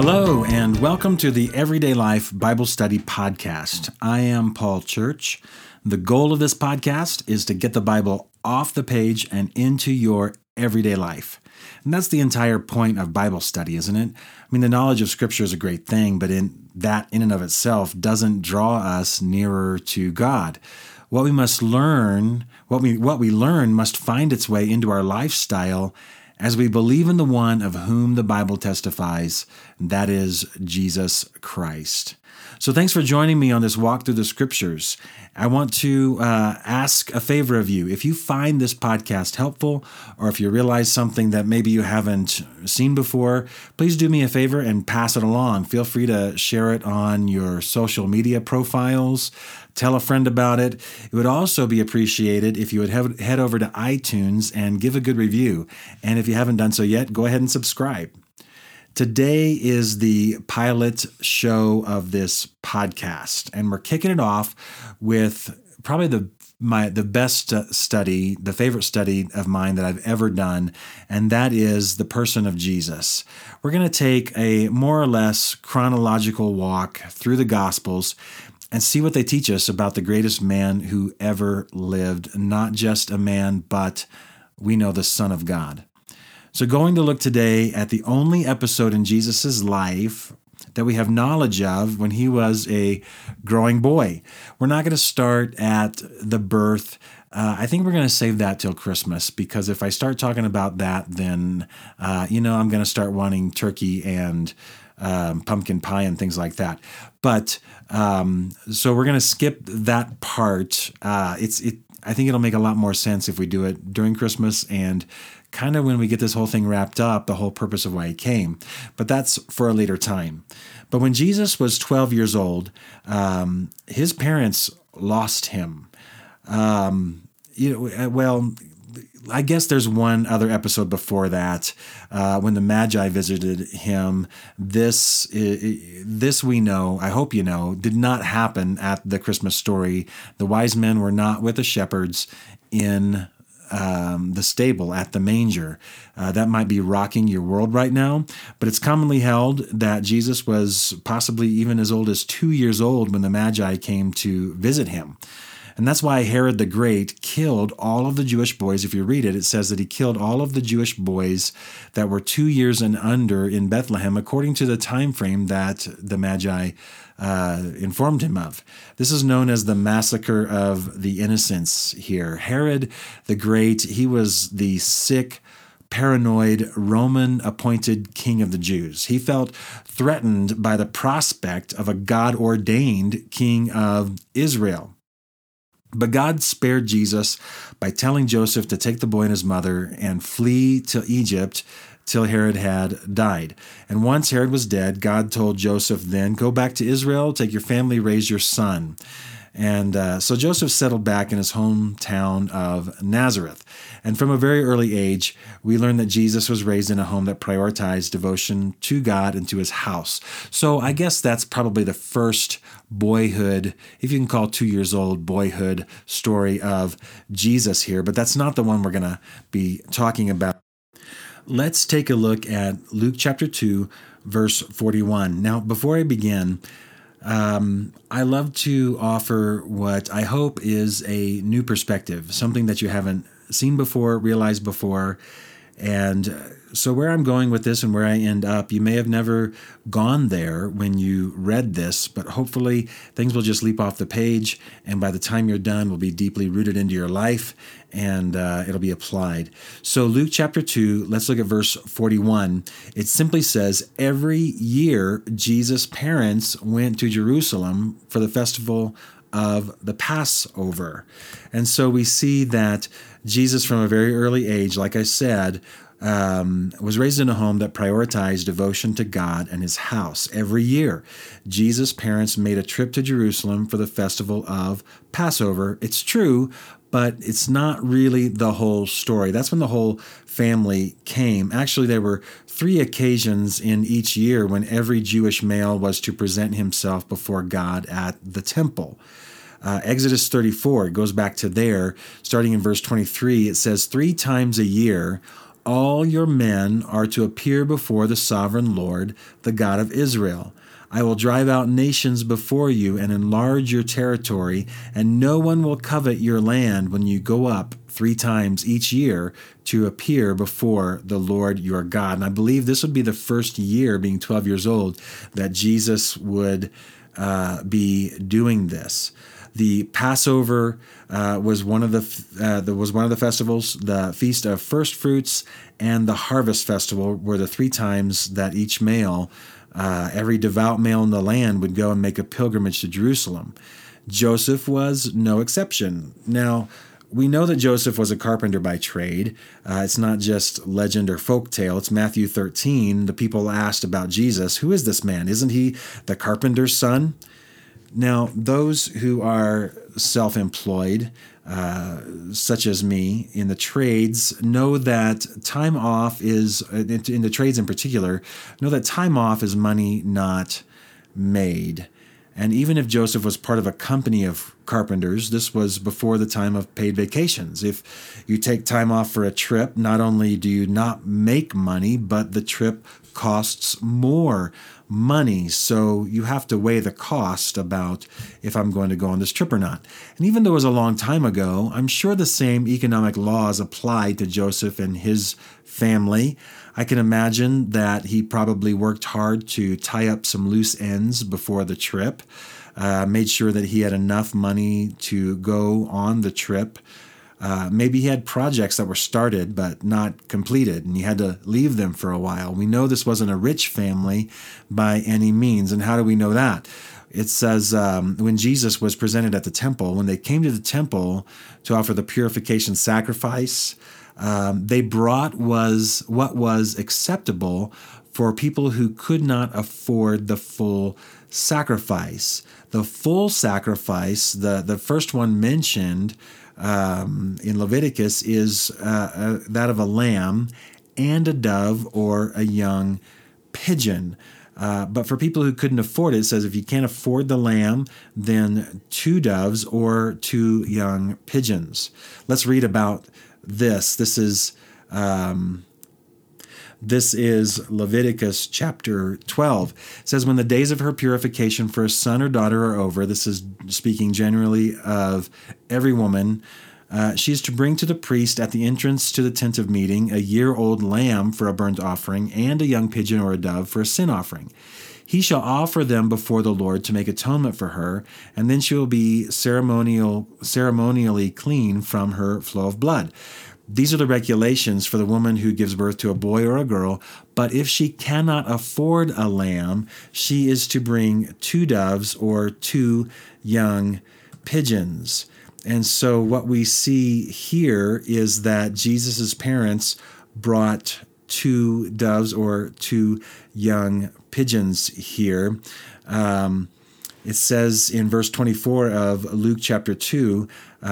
Hello, and welcome to the Everyday Life Bible Study Podcast. I am Paul Church. The goal of this podcast is to get the Bible off the page and into your everyday life. And that's the entire point of Bible study, isn't it? I mean, the knowledge of Scripture is a great thing, but in and of itself doesn't draw us nearer to God. What we must learn, what we learn must find its way into our lifestyle as we believe in the one of whom the Bible testifies, and that is Jesus Christ. So thanks for joining me on this walk through the Scriptures. I want to ask a favor of you. If you find this podcast helpful, or if you realize something that maybe you haven't seen before, please do me a favor and pass it along. Feel free to share it on your social media profiles. Tell a friend about it. It would also be appreciated if you would head over to iTunes and give a good review. And if you haven't done so yet, go ahead and subscribe. Today is the pilot show of this podcast, and we're kicking it off with probably the best study, the favorite study of mine that I've ever done, and that is the person of Jesus. We're going to take a more or less chronological walk through the Gospels and see what they teach us about the greatest man who ever lived, not just a man, but we know the Son of God. So going to look today at the only episode in Jesus' life that we have knowledge of when he was a growing boy. We're not going to start at the birth. I think we're going to save that till Christmas, because if I start talking about that, then, I'm going to start wanting turkey and pumpkin pie and things like that. But so we're going to skip that part. I think it'll make a lot more sense if we do it during Christmas and kind of when we get this whole thing wrapped up, the whole purpose of why he came. But that's for a later time. But when Jesus was 12 years old, his parents lost him. I guess there's one other episode before that when the Magi visited him. This we know, I hope you know, did not happen at the Christmas story. The wise men were not with the shepherds in the stable at the manger. That might be rocking your world right now, but it's commonly held that Jesus was possibly even as old as 2 years old when the Magi came to visit him. And that's why Herod the Great killed all of the Jewish boys. If you read it, it says that he killed all of the Jewish boys that were 2 years and under in Bethlehem, according to the time frame that the Magi informed him of. This is known as the Massacre of the Innocents here. Herod the Great, he was the sick, paranoid, Roman-appointed king of the Jews. He felt threatened by the prospect of a God-ordained king of Israel. But God spared Jesus by telling Joseph to take the boy and his mother and flee to Egypt till Herod had died. And once Herod was dead, God told Joseph then, go back to Israel, take your family, raise your son. And so Joseph settled back in his hometown of Nazareth. And from a very early age, we learn that Jesus was raised in a home that prioritized devotion to God and to his house. So I guess that's probably the first boyhood, if you can call 2 years old, boyhood story of Jesus here. But that's not the one we're going to be talking about. Let's take a look at Luke chapter 2, verse 41. Now, before I begin, I love to offer what I hope is a new perspective, something that you haven't seen before, realized before. And so where I'm going with this and where I end up, you may have never gone there when you read this, but hopefully things will just leap off the page, and by the time you're done, will be deeply rooted into your life, and it'll be applied. So Luke chapter 2, let's look at verse 41. It simply says, every year Jesus' parents went to Jerusalem for the festival of the Passover. And so we see that Jesus, from a very early age, like I said, was raised in a home that prioritized devotion to God and his house. Every year, Jesus' parents made a trip to Jerusalem for the festival of Passover. It's true, but it's not really the whole story. That's when the whole family came. Actually, there were 3 occasions in each year when every Jewish male was to present himself before God at the temple. Exodus 34, it goes back to there. Starting in verse 23, it says, 3 times a year, All your men are to appear before the sovereign Lord, the God of Israel. I will drive out nations before you and enlarge your territory, and no one will covet your land when you go up 3 times each year to appear before the Lord your God. And I believe this would be the first year, being 12 years old, that Jesus would be doing this. The Passover was one of the festivals. The Feast of First Fruits and the Harvest Festival were the 3 times that each male, every devout male in the land, would go and make a pilgrimage to Jerusalem. Joseph was no exception. Now, we know that Joseph was a carpenter by trade. It's not just legend or folktale. It's Matthew 13. The people asked about Jesus, "Who is this man? Isn't he the carpenter's son?" Now, those who are self-employed, such as me, in the trades, know that time off is, in the trades in particular, know that time off is money not made. And even if Joseph was part of a company of carpenters, this was before the time of paid vacations. If you take time off for a trip, not only do you not make money, but the trip costs more money. So you have to weigh the cost about if I'm going to go on this trip or not. And even though it was a long time ago, I'm sure the same economic laws applied to Joseph and his family. I can imagine that he probably worked hard to tie up some loose ends before the trip, made sure that he had enough money to go on the trip. Maybe he had projects that were started but not completed, and he had to leave them for a while. We know this wasn't a rich family by any means. And how do we know that? It says when Jesus was presented at the temple, when they came to the temple to offer the purification sacrifice, they brought what was acceptable for people who could not afford the full sacrifice. The full sacrifice, the first one mentioned in Leviticus, is that of a lamb and a dove or a young pigeon. But for people who couldn't afford it, it says if you can't afford the lamb, then 2 doves or 2 young pigeons. Let's read about this. This is Leviticus chapter 12. It says, when the days of her purification for a son or daughter are over, this is speaking generally of every woman, she is to bring to the priest at the entrance to the tent of meeting a year-old lamb for a burnt offering and a young pigeon or a dove for a sin offering. He shall offer them before the Lord to make atonement for her, and then she will be ceremonially clean from her flow of blood. These are the regulations for the woman who gives birth to a boy or a girl, but if she cannot afford a lamb, she is to bring 2 doves or 2 young pigeons. And so what we see here is that Jesus' parents brought 2 doves or 2 young pigeons here. It says in verse 24 of Luke chapter 2,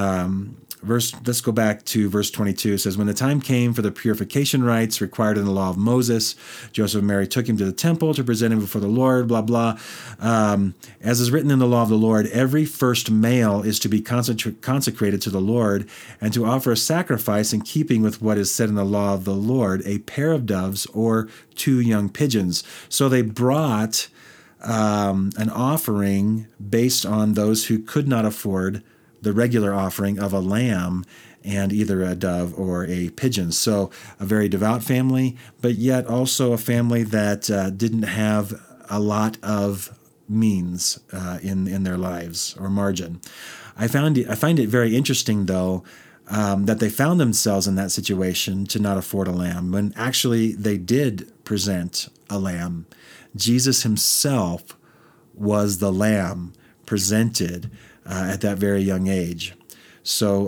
let's go back to verse 22. It says, when the time came for the purification rites required in the law of Moses, Joseph and Mary took him to the temple to present him before the Lord, blah, blah. As is written in the law of the Lord, every first male is to be consecrated to the Lord and to offer a sacrifice in keeping with what is said in the law of the Lord, a pair of doves or 2 young pigeons. So they brought an offering based on those who could not afford the regular offering of a lamb and either a dove or a pigeon. So a very devout family, but yet also a family that didn't have a lot of means in their lives or margin. I find it very interesting, though, that they found themselves in that situation to not afford a lamb, when actually they did present a lamb. Jesus himself was the lamb presented at that very young age. So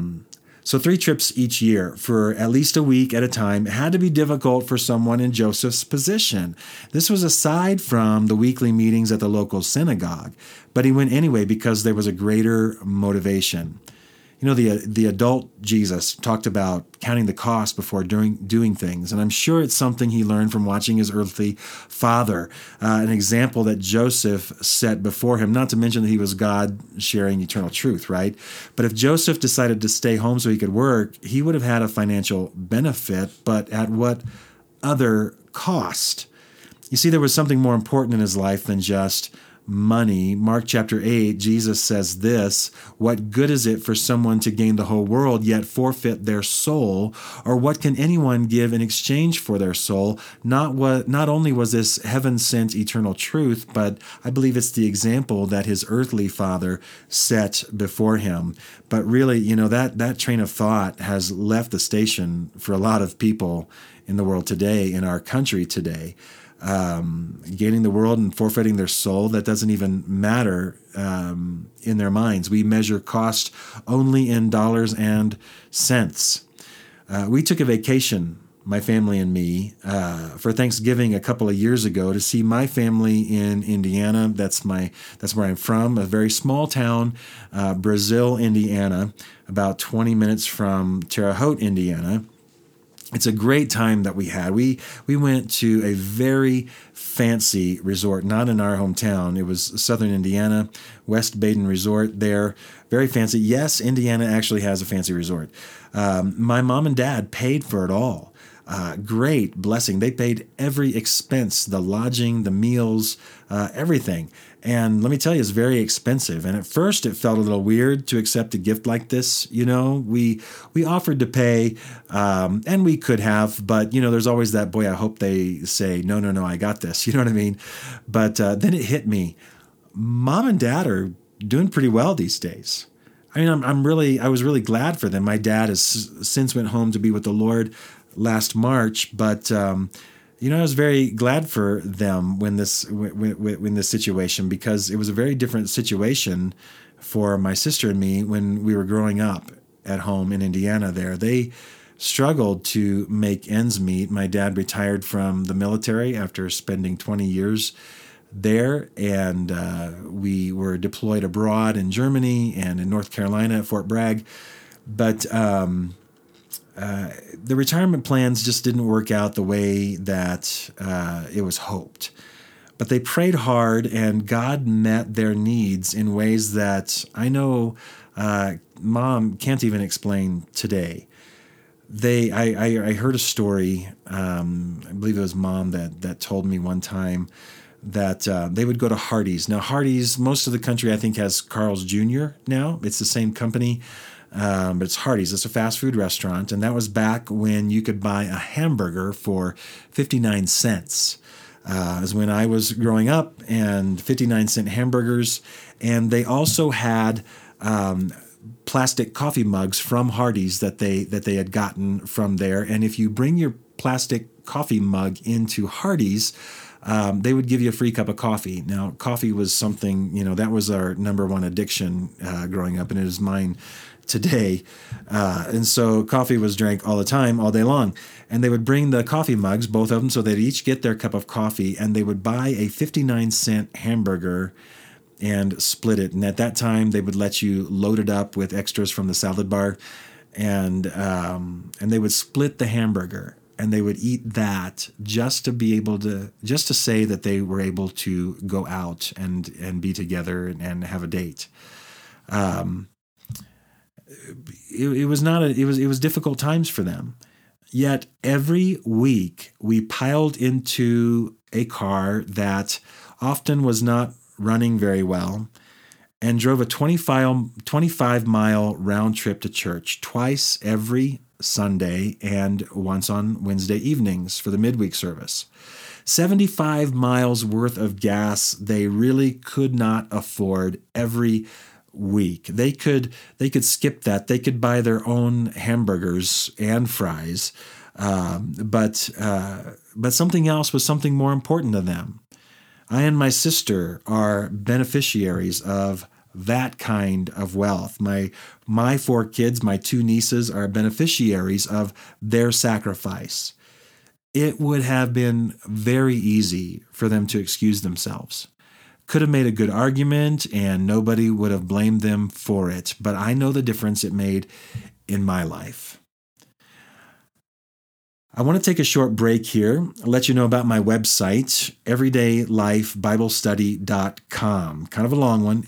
3 trips each year for at least a week at a time had to be difficult for someone in Joseph's position. This was aside from the weekly meetings at the local synagogue, but he went anyway because there was a greater motivation. The adult Jesus talked about counting the cost before doing things, and I'm sure it's something he learned from watching his earthly father, an example that Joseph set before him, not to mention that he was God sharing eternal truth, right? But if Joseph decided to stay home so he could work, he would have had a financial benefit, but at what other cost? You see, there was something more important in his life than just money. Mark chapter 8, Jesus says this, "What good is it for someone to gain the whole world yet forfeit their soul? Or what can anyone give in exchange for their soul?" Not only was this heaven-sent eternal truth, but I believe it's the example that his earthly father set before him. But really, that train of thought has left the station for a lot of people in the world today, in our country today. Gaining the world and forfeiting their soul, that doesn't even matter in their minds. We measure cost only in dollars and cents. We took a vacation, my family and me, for Thanksgiving a couple of years ago to see my family in Indiana. That's where I'm from, a very small town, Brazil, Indiana, about 20 minutes from Terre Haute, Indiana. It's a great time that we had. We went to a very fancy resort, not in our hometown. It was Southern Indiana, West Baden Resort there. Very fancy. Yes, Indiana actually has a fancy resort. My mom and dad paid for it all. Great blessing. They paid every expense, the lodging, the meals, everything. And let me tell you, it's very expensive. And at first it felt a little weird to accept a gift like this. We offered to pay, and we could have, but there's always that, boy, I hope they say, no, I got this. You know what I mean? But then it hit me. Mom and dad are doing pretty well these days. I mean, I was really glad for them. My dad has since went home to be with the Lord last March, but I was very glad for them when this situation, because it was a very different situation for my sister and me when we were growing up at home in Indiana. They struggled to make ends meet. My dad retired from the military after spending 20 years there, and we were deployed abroad in Germany and in North Carolina at Fort Bragg, but the retirement plans just didn't work out the way that it was hoped. But they prayed hard, and God met their needs in ways that I know Mom can't even explain today. I heard a story, I believe it was Mom that told me one time that they would go to Hardee's. Now, Hardee's, most of the country I think has Carl's Jr. now. It's the same company. But it's Hardee's. It's a fast food restaurant, and that was back when you could buy a hamburger for 59 cents. As when I was growing up, and 59-cent hamburgers. And they also had plastic coffee mugs from Hardee's that they had gotten from there. And if you bring your plastic coffee mug into Hardee's, they would give you a free cup of coffee. Now, coffee was something, that was our number one addiction growing up, and it is mine today. And so coffee was drank all the time, all day long. And they would bring the coffee mugs, both of them, so they'd each get their cup of coffee, and they would buy a 59-cent hamburger and split it. And at that time, they would let you load it up with extras from the salad bar, and they would split the hamburger, and they would eat that just to say that they were able to go out and be together and have a date. It was difficult times for them. Yet every week we piled into a car that often was not running very well and drove a 25-mile round trip to church twice every Sunday and once on Wednesday evenings for the midweek service. 75 miles worth of gas they really could not afford every week. They could skip that. They could buy their own hamburgers and fries, but something else was something more important to them. I and my sister are beneficiaries of that kind of wealth. My 4 kids, my 2 nieces, are beneficiaries of their sacrifice. It would have been very easy for them to excuse themselves, could have made a good argument and nobody would have blamed them for it. But I know the difference it made in my life. I want to take a short break here, let you know about my website, everydaylifebiblestudy.com. Kind of a long one,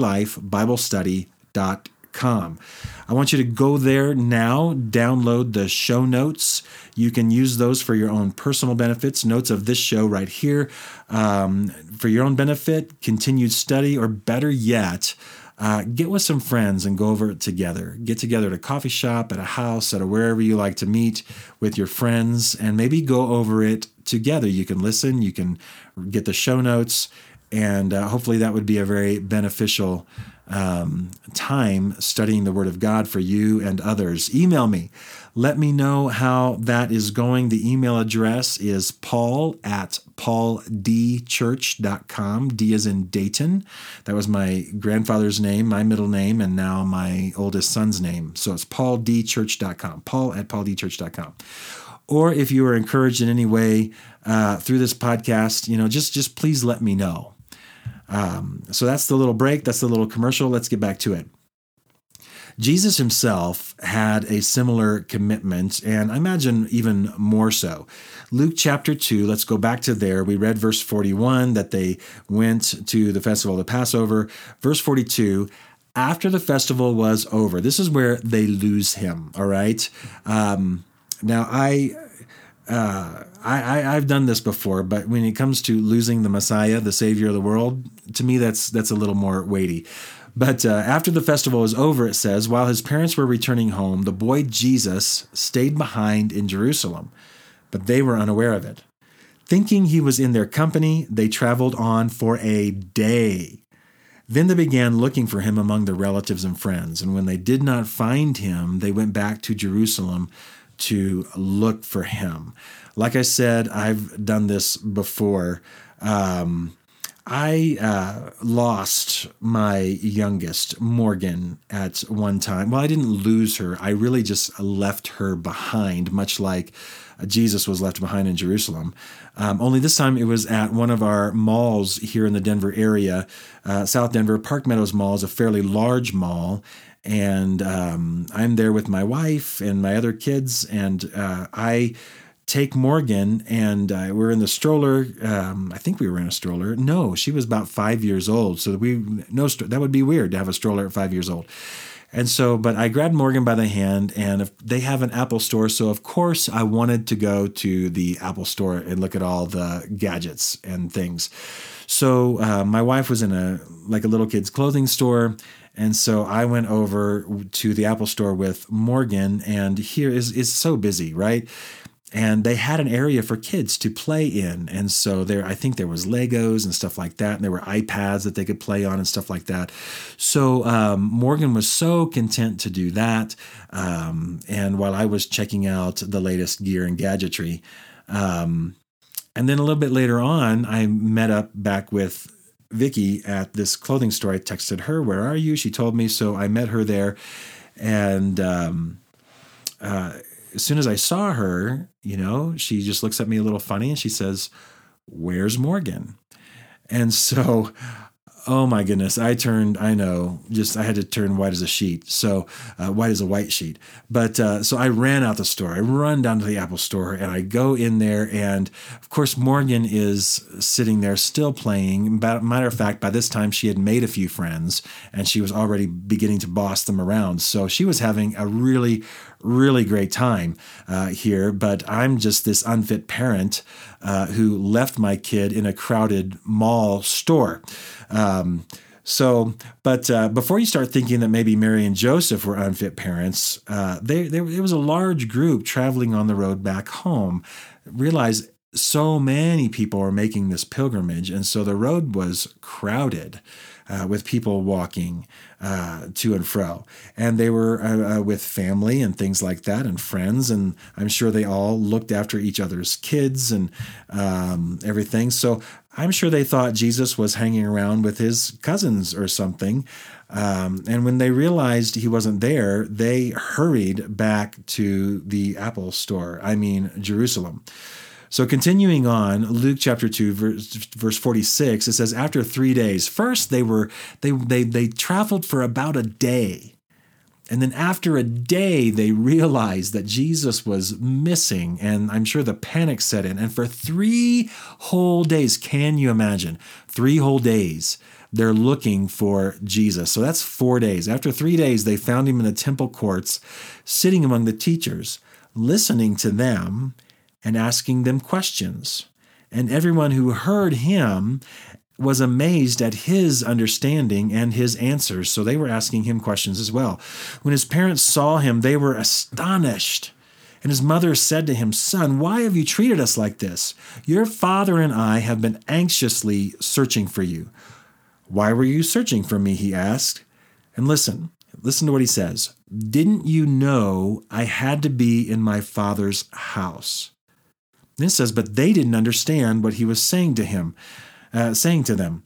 everydaylifebiblestudy.com. I want you to go there now, download the show notes. You can use those for your own personal benefits, notes of this show right here, for your own benefit, continued study, or better yet, get with some friends and go over it together. Get together at a coffee shop, at a house, at wherever you like to meet with your friends, and maybe go over it together. You can listen, you can get the show notes, and hopefully that would be a very beneficial time studying the Word of God for you and others. Email me. Let me know how that is going. The email address is paul@pauldchurch.com. D as in Dayton. That was my grandfather's name, my middle name, and now my oldest son's name. So it's pauldchurch.com, paul@pauldchurch.com. Or if you are encouraged in any way through this podcast, just please let me know. So that's the little break. That's the little commercial. Let's get back to it. Jesus himself had a similar commitment, and I imagine even more so. Luke chapter 2, let's go back to there. We read verse 41 that they went to the festival of the Passover. Verse 42, after the festival was over. This is where they lose him, all right? Now, I've done this before, but when it comes to losing the Messiah, the Savior of the world, to me that's a little more weighty. But after the festival was over, it says, while his parents were returning home, the boy Jesus stayed behind in Jerusalem, but they were unaware of it. Thinking he was in their company, they traveled on for a day. Then they began looking for him among their relatives and friends, and when they did not find him, they went back to Jerusalem to look for him. Like I said, I've done this before. I lost my youngest, Morgan, at one time. Well, I didn't lose her. I really just left her behind, much like Jesus was left behind in Jerusalem. Only this time it was at one of our malls here in the Denver area. South Denver, Park Meadows Mall is a fairly large mall. And I'm there with my wife and my other kids, and I take Morgan, and we're in the stroller. I think we were in a stroller. No, she was about 5 years old, so that would be weird to have a stroller at 5 years old. And so, but I grabbed Morgan by the hand, and if they have an Apple store, so of course I wanted to go to the Apple store and look at all the gadgets and things. So my wife was in a little kid's clothing store. And so I went over to the Apple store with Morgan, and here is so busy, right? And they had an area for kids to play in. And so I think there was Legos and stuff like that. And there were iPads that they could play on and stuff like that. So Morgan was so content to do that. And while I was checking out the latest gear and gadgetry. And then a little bit later on, I met up back with Vicky at this clothing store. I texted her, "Where are you?" She told me, so I met her there. And as soon as I saw her, she just looks at me a little funny and she says, "Where's Morgan?" And so, oh my goodness, I had to turn white as a sheet. So white as a white sheet. But so I ran out the store. I run down to the Apple store and I go in there. And of course, Morgan is sitting there still playing. Matter of fact, by this time she had made a few friends and she was already beginning to boss them around. So she was having a really, really great time here. But I'm just this unfit parent who left my kid in a crowded mall store. Before you start thinking that maybe Mary and Joseph were unfit parents, there was a large group traveling on the road back home. Realize so many people are making this pilgrimage, and so the road was crowded with people walking to and fro. And they were with family and things like that and friends, and I'm sure they all looked after each other's kids and everything. So I'm sure they thought Jesus was hanging around with his cousins or something. And when they realized he wasn't there, they hurried back to the Apple store, Jerusalem. So continuing on, Luke chapter 2, verse 46, it says, after 3 days, first they traveled for about a day. And then after a day, they realized that Jesus was missing, and I'm sure the panic set in. And for 3 whole days, can you imagine? 3 whole days, they're looking for Jesus. So that's 4 days. After 3 days, they found him in the temple courts, sitting among the teachers, listening to them and asking them questions. And everyone who heard him was amazed at his understanding and his answers. So they were asking him questions as well. When his parents saw him, they were astonished. And his mother said to him, "Son, why have you treated us like this? Your father and I have been anxiously searching for you." "Why were you searching for me?" he asked. And listen to what he says. "Didn't you know I had to be in my father's house?" And it says, but they didn't understand what he was saying to them.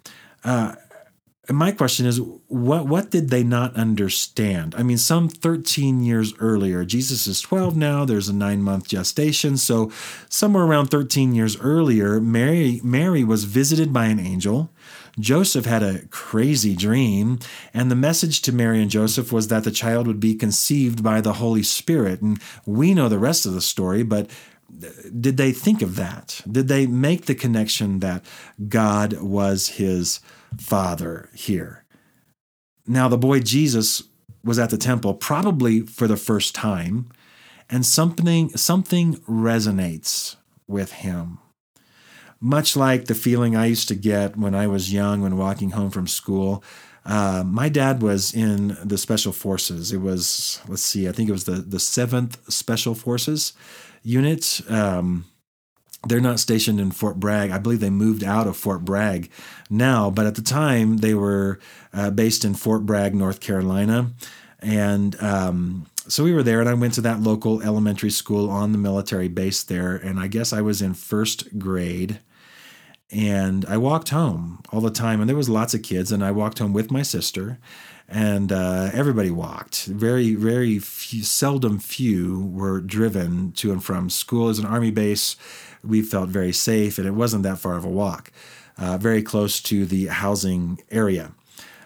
And my question is, what did they not understand? I mean, some 13 years earlier, Jesus is 12 now, there's a 9-month gestation. So somewhere around 13 years earlier, Mary was visited by an angel. Joseph had a crazy dream, and the message to Mary and Joseph was that the child would be conceived by the Holy Spirit. And we know the rest of the story, but did they think of that? Did they make the connection that God was his father here? Now, the boy Jesus was at the temple probably for the first time, and something resonates with him. Much like the feeling I used to get when I was young, when walking home from school. My dad was in the Special Forces. It was, I think it was the 7th Special Forces unit. They're not stationed in Fort Bragg. I believe they moved out of Fort Bragg now, but at the time they were based in Fort Bragg, North Carolina. And so we were there, and I went to that local elementary school on the military base there, and I guess I was in 1st grade. And I walked home all the time, and there was lots of kids, and I walked home with my sister, and everybody walked. Very, very few were driven to and from school. As an Army base, we felt very safe, and it wasn't that far of a walk, very close to the housing area.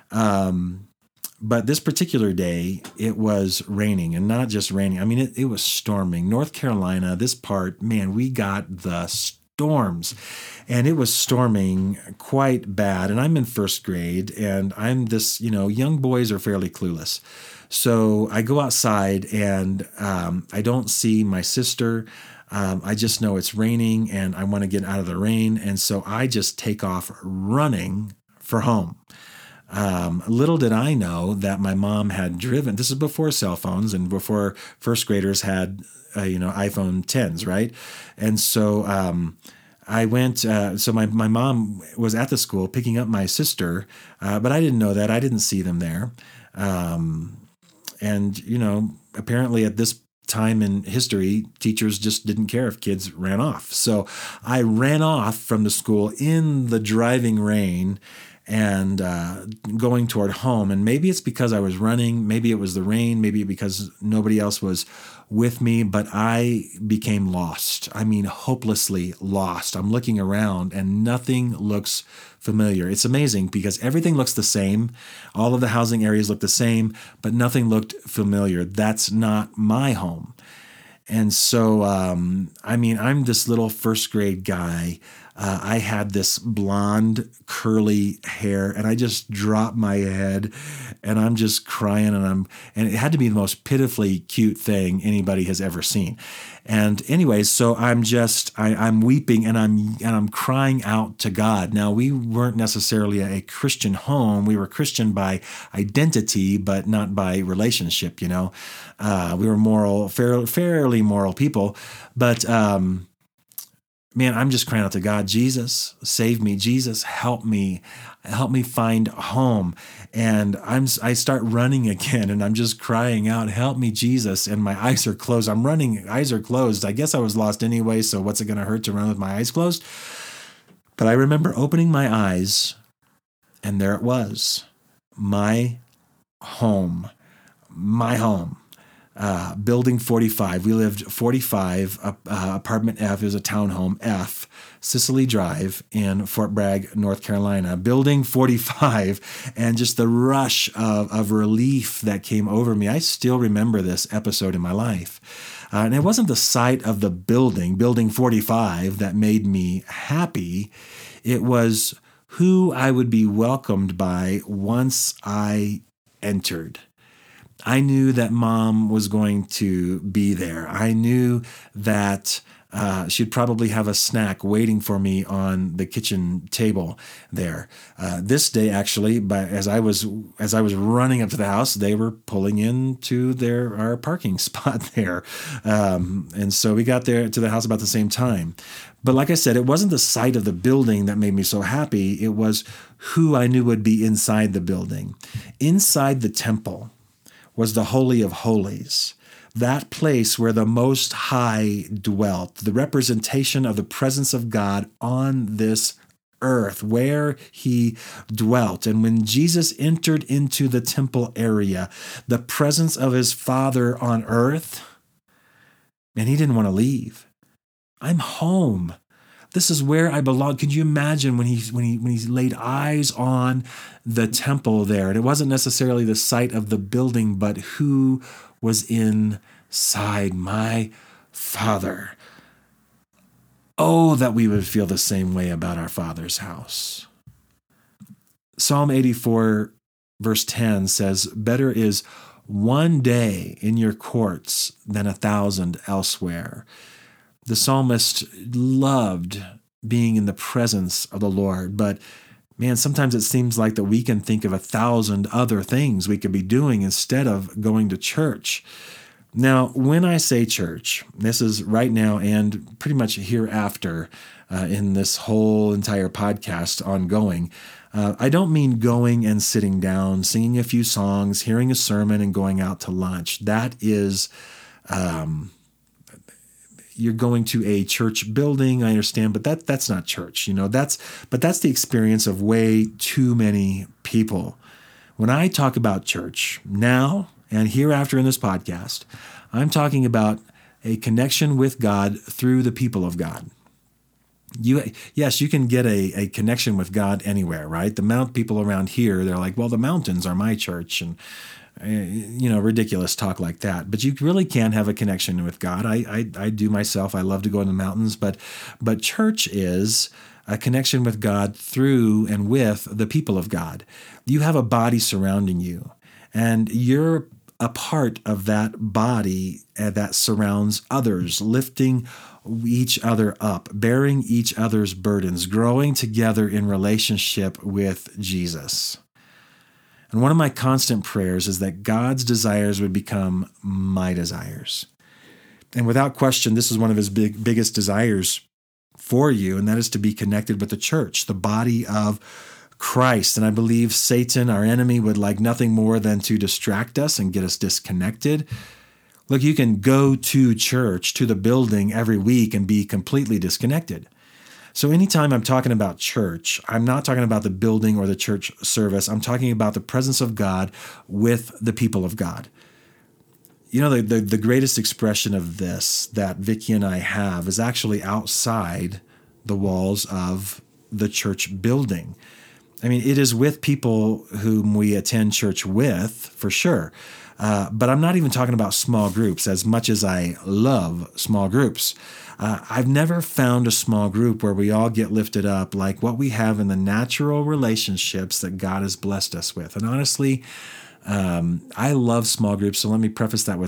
But this particular day, it was raining, and not just raining. I mean, it was storming. North Carolina, this part, man, we got the storms, and it was storming quite bad. And I'm in 1st grade, and I'm this, young boys are fairly clueless. So I go outside, and I don't see my sister. I just know it's raining, and I want to get out of the rain. And so I just take off running for home. Little did I know that my mom had driven. This is before cell phones and before 1st graders had, iPhone 10s, right? And so I went. So my mom was at the school picking up my sister, but I didn't know that. I didn't see them there. And apparently at this time in history, teachers just didn't care if kids ran off. So I ran off from the school in the driving rain and going toward home. And maybe it's because I was running, maybe it was the rain, maybe because nobody else was with me, but I became lost. I mean, hopelessly lost. I'm looking around and nothing looks familiar. It's amazing because everything looks the same. All of the housing areas look the same, but nothing looked familiar. That's not my home. And so, I'm this little 1st grade guy. I had this blonde curly hair, and I just dropped my head, and I'm just crying, and it had to be the most pitifully cute thing anybody has ever seen. And anyways, so I'm weeping, and I'm crying out to God. Now, we weren't necessarily a Christian home. We were Christian by identity, but not by relationship. We were fairly moral people, but man, I'm just crying out to God, Jesus, save me. Jesus, help me find home. And I start running again, and I'm just crying out, help me, Jesus. And my eyes are closed. I'm running, eyes are closed. I guess I was lost anyway, so what's it going to hurt to run with my eyes closed? But I remember opening my eyes, and there it was, my home. Building 45. We lived 45, apartment F is a townhome, F, Sicily Drive in Fort Bragg, North Carolina. Building 45, and just the rush of relief that came over me. I still remember this episode in my life. And it wasn't the sight of the building 45, that made me happy. It was who I would be welcomed by once I entered. I knew that Mom was going to be there. I knew that she'd probably have a snack waiting for me on the kitchen table there. This day, actually, as I was running up to the house, they were pulling into our parking spot there, and so we got there to the house about the same time. But like I said, it wasn't the sight of the building that made me so happy. It was who I knew would be inside the building, inside the temple. Was the Holy of Holies, that place where the Most High dwelt, the representation of the presence of God on this earth, where he dwelt. And when Jesus entered into the temple area, the presence of his Father on earth, and he didn't want to leave. I'm home. This is where I belong. Could you imagine when he laid eyes on the temple there? And it wasn't necessarily the sight of the building, but who was inside? My Father. Oh, that we would feel the same way about our Father's house. Psalm 84, verse 10 says, "Better is one day in your courts than 1,000 elsewhere." The psalmist loved being in the presence of the Lord, but man, sometimes it seems like that we can think of 1,000 other things we could be doing instead of going to church. Now, when I say church, this is right now and pretty much hereafter in this whole entire podcast ongoing. I don't mean going and sitting down, singing a few songs, hearing a sermon, and going out to lunch. That is... You're going to a church building, I understand, but that's not church, that's the experience of way too many people. When I talk about church now and hereafter in this podcast, I'm talking about a connection with God through the people of God. Yes, you can get a connection with God anywhere, right? The people around here, they're like, well, the mountains are my church, and ridiculous talk like that. But you really can have a connection with God. I do myself. I love to go in the mountains, but church is a connection with God through and with the people of God. You have a body surrounding you, and you're a part of that body that surrounds others, lifting each other up, bearing each other's burdens, growing together in relationship with Jesus. And one of my constant prayers is that God's desires would become my desires. And without question, this is one of his biggest desires for you, and that is to be connected with the church, the body of Christ. And I believe Satan, our enemy, would like nothing more than to distract us and get us disconnected. Look, you can go to church, to the building every week and be completely disconnected. So anytime I'm talking about church, I'm not talking about the building or the church service. I'm talking about the presence of God with the people of God. The greatest expression of this that Vicki and I have is actually outside the walls of the church building. I mean, it is with people whom we attend church with, for sure. But I'm not even talking about small groups, as much as I love small groups. I've never found a small group where we all get lifted up like what we have in the natural relationships that God has blessed us with. And honestly, I love small groups. So let me preface this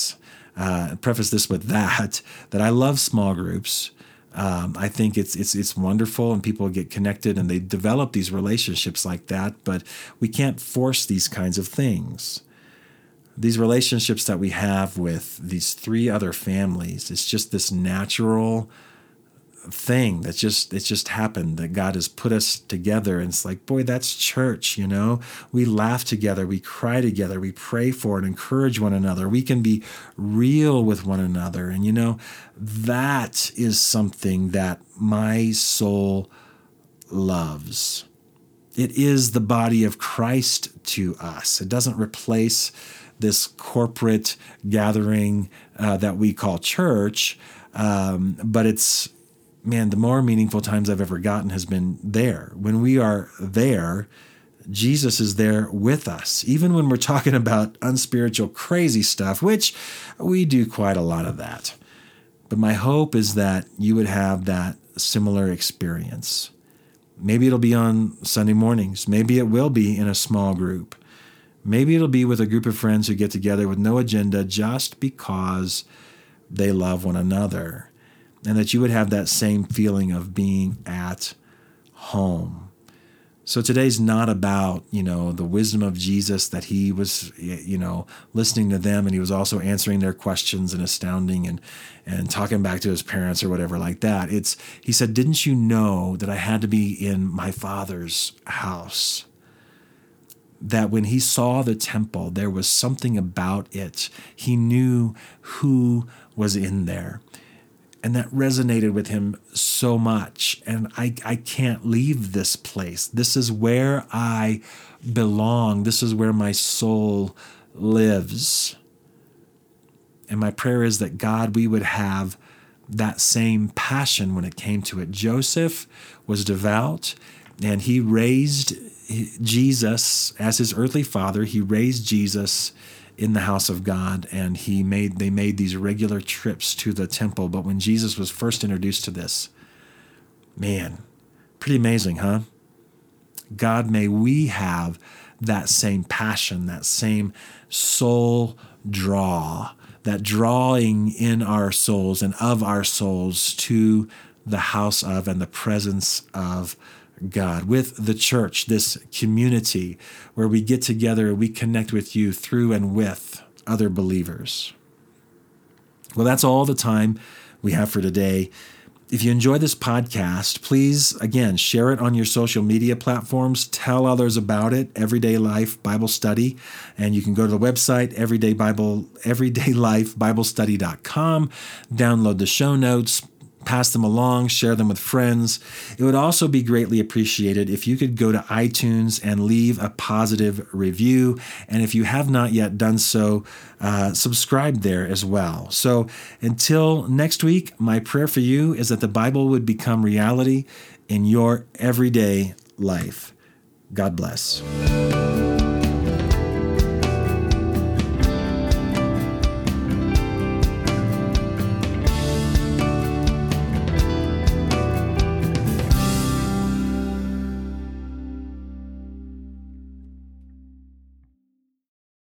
with that I love small groups. I think it's wonderful, and people get connected and they develop these relationships like that, but we can't force these kinds of things. These relationships that we have with these 3 other families, it's just this natural thing it's just happened, that God has put us together. And it's like, boy, that's church, we laugh together, we cry together, we pray for and encourage one another. We can be real with one another. And that is something that my soul loves. It is the body of Christ to us. It doesn't replace this corporate gathering that we call church. But it's, man, the more meaningful times I've ever gotten has been there. When we are there, Jesus is there with us, even when we're talking about unspiritual, crazy stuff, which we do quite a lot of that. But my hope is that you would have that similar experience. Maybe it'll be on Sunday mornings. Maybe it will be in a small group. Maybe it'll be with a group of friends who get together with no agenda just because they love one another. And that you would have that same feeling of being at home. So today's not about, the wisdom of Jesus, that he was, listening to them, and he was also answering their questions and astounding and talking back to his parents or whatever like that. He said, didn't you know that I had to be in my Father's house? That when he saw the temple, there was something about it. He knew who was in there. And that resonated with him so much. And I can't leave this place. This is where I belong. This is where my soul lives. And my prayer is that, God, we would have that same passion when it came to it. Joseph was devout, and he raised Jesus as his earthly father. He raised Jesus in the house of God, and they made these regular trips to the temple. But when Jesus was first introduced to this, man, pretty amazing, huh? God, may we have that same passion, that same soul draw, that drawing in our souls and of our souls to the house of and the presence of God, with the church, this community where we get together, we connect with you through and with other believers. Well, that's all the time we have for today. If you enjoy this podcast, please, again, share it on your social media platforms. Tell others about it, Everyday Life Bible Study. And you can go to the website, everydaylifebiblestudy.com, download the show notes, pass them along, share them with friends. It would also be greatly appreciated if you could go to iTunes and leave a positive review. And if you have not yet done so, subscribe there as well. So until next week, my prayer for you is that the Bible would become reality in your everyday life. God bless.